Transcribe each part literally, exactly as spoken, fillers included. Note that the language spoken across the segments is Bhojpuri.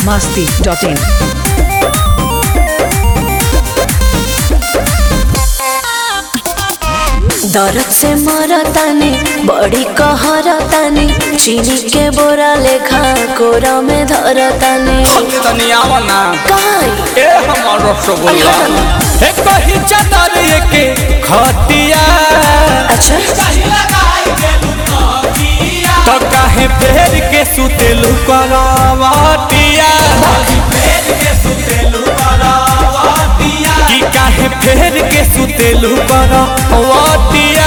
masti dot in. दर्द से मरतानी बड़ी कहरतानी चीनी के बोरा लेखा कोरा में धरतानी तनी आवा ना काई ए हमर रसगुल्ला ए कही चादर के खटिया अच्छा तो काहे फेर के सुतेलु करवाटिया कि काहे फेर के सुतेलु करवाटिया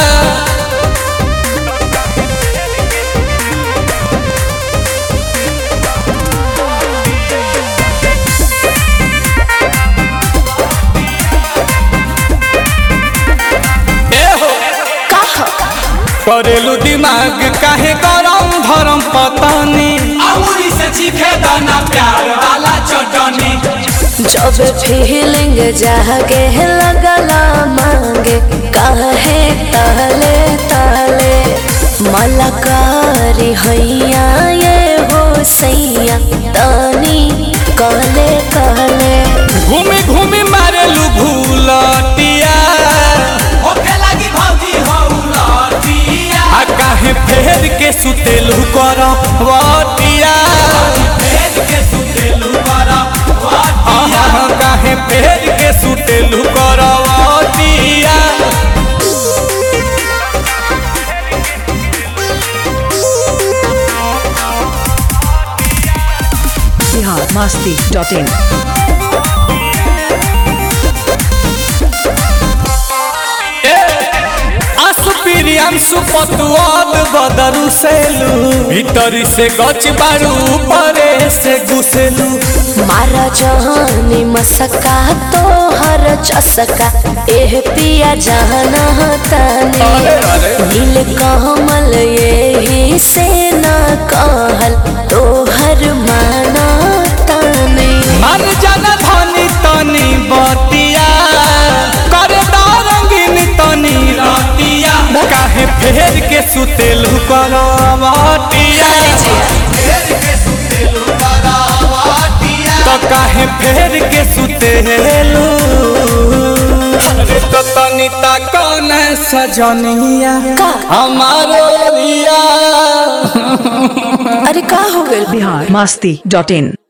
करेलू दिमाग काहे गरम धरम पतानी अमूरी से चीखे दाना प्यार वाला चटनी जब फीलिंग जागे लगला मांगे काहे ताले ताले मलकारी हैया ये हो सैया तानी कहले कहले घूमी घूमी मारेलू भूलटिया होखे लागी भौजी हौलटिया आ काहे फेर के सुतेलू करवटिया फेर के सुतेलू करवटिया काहे फेर के सुतेलू करवटिया Bihar masti dot in. Priyanshu पतुआल बदरू सेलू भीतरी से गच बारू परे से घुसेलू मारा जहानी मसका तो हर चसका एह पिया जाना ताने नील कमल यही से ना कहल तो हर माना ताने मन जाना धनी तनी बतिया कर रंगीन तनी रतिया काहे फेर के सुतेलू करवटिया तो काहे फेर के सुतेलू अरे तो तनी ता कौन सजनिया हमारो रिया अरे का हो गइल Bihar masti dot in.